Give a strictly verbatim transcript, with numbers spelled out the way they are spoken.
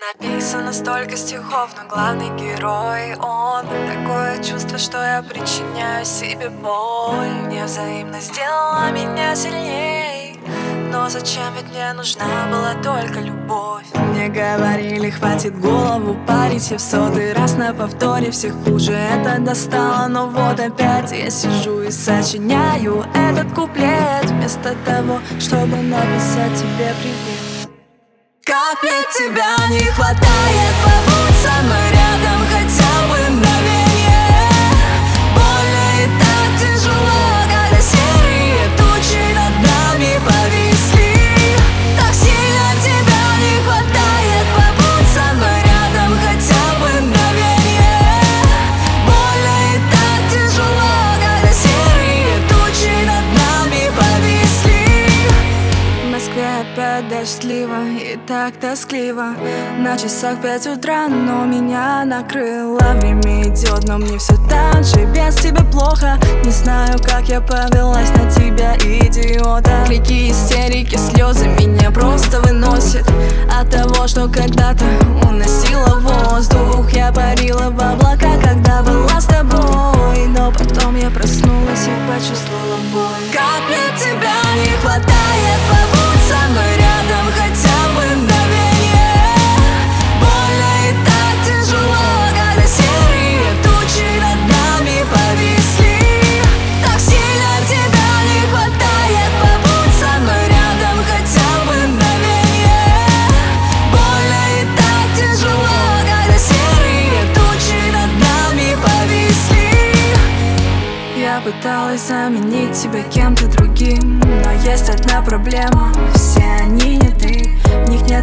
Написано столько стихов, но главный герой он. Такое чувство, что я причиняю себе боль. Невзаимно сделала меня сильней. Но зачем, ведь мне нужна была только любовь. Мне говорили, хватит голову парить. Я в сотый раз на повторе, всех хуже это достало. Но вот опять я сижу и сочиняю этот куплет, вместо того, чтобы написать тебе привет. Как мне тебя не хватает, побудь со мной рядом хотя бы мгновенье. Больно и так тяжело, когда серые тучи над нами повисли. Так сильно тебя не хватает, побудь со мной рядом хотя бы мгновенье. Больно и так тяжело, когда серые тучи над нами повисли. В Москве опять дождливо и так тоскливо. На часах пять утра, но меня накрыло. Время идет, но мне все так же. Без тебя плохо. Не знаю, как я повелась на тебя, идиота. Крики, истерики, слезы меня просто выносят от того, что когда-то уносила воздух. Я парила в облака, когда была с тобой. Но потом я проснулась и почувствовала боль. Как мне тебя не хватает, побудь со мной рядом хотя бы мгновенье. Больно и так тяжело, когда серые тучи над нами повисли. Так сильно тебя не хватает, побудь со мной рядом хотя бы мгновенье. Больно и так тяжело, когда серые тучи над нами повисли. Я пыталась заменить тебя кем-то другим, но есть одна проблема: все они не ты, в них нет